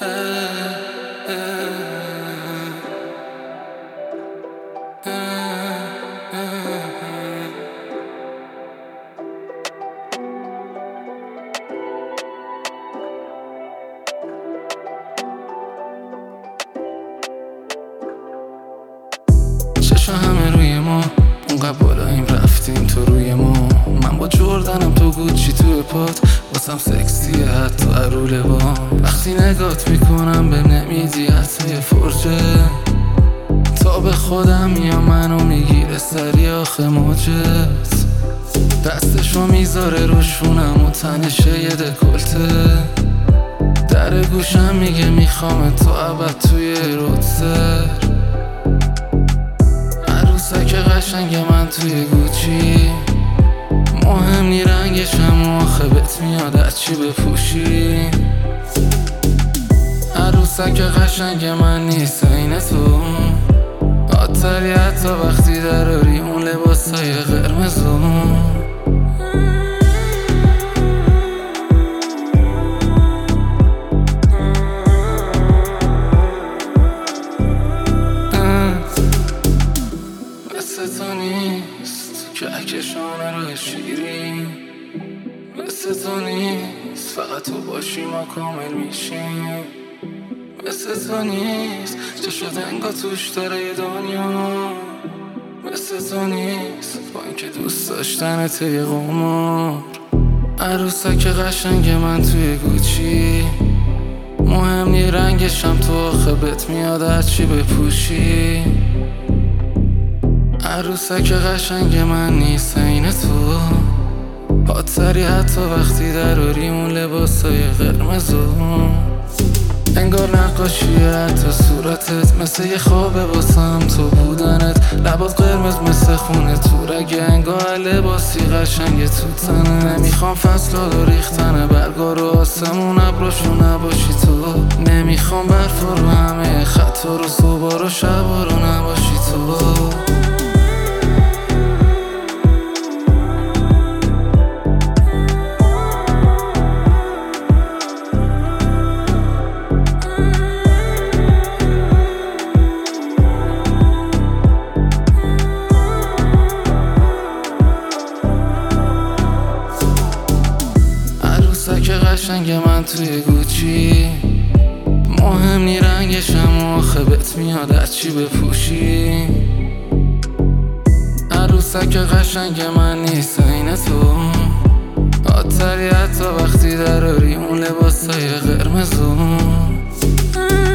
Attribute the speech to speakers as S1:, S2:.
S1: چشا همه روی ما اونقدر بالاییم رفتیم تو روی ما. من با جردنم تو گوچی توی پات واسم سکسیه حتی عروله با. وقتی نگات میکنم بهم نمیدی حتی یه فرجه. تا به خودم میام منو میگیره سری آخه موجت. دستشو میذاره روشونم و تنشه یه دکلته. در گوشم میگه میخوام تو ابد توی روتسر. عروسک قشنگ من توی گوچی. مهم نی رنگشم و آخه بهت میاد هرچی بپوشی. عروسک قشنگ من نیست عین تو. عطری حتی وقتی دراری اون لباسای قرمزو. مثل تو نیست که کهکشان روی شیرین. مثل تو نیست فقط تو باشی ما کامل میشیم. مثل تو نیست چشات انگار توش داره یه دنیا. مثل تو نیست با اینکه دوست داشتنت یه قمار. عروسک قشنگ من توی گوچی. مهم نی رنگشم تو آخه بهت میاد هرچی بپوشی. عروسک قشنگ من نیست عین تو. عطری حتی وقتی دراری اون لباسای قرمزو. انگار نقاشیه حتی صورتت مثل یه خوابه واسم تو بودنت. لبات قرمز مثل خونه تو رگه انگار لباسی قشنگ تو تنه. نمیخوام فصل‌ها ریختن برگا رو آسمون ابراشو نباشی تو. نمیخوام برفا رو همه خطا رو صبح رو شبا رو نباشی تو. عروسک قشنگ من توی گوچی. مهم نی رنگشم و آخه بهت میاد هرچی بپوشی. عروسک قشنگ من نیست عین تو. عطری حتی وقتی دراری اون لباسای قرمزو.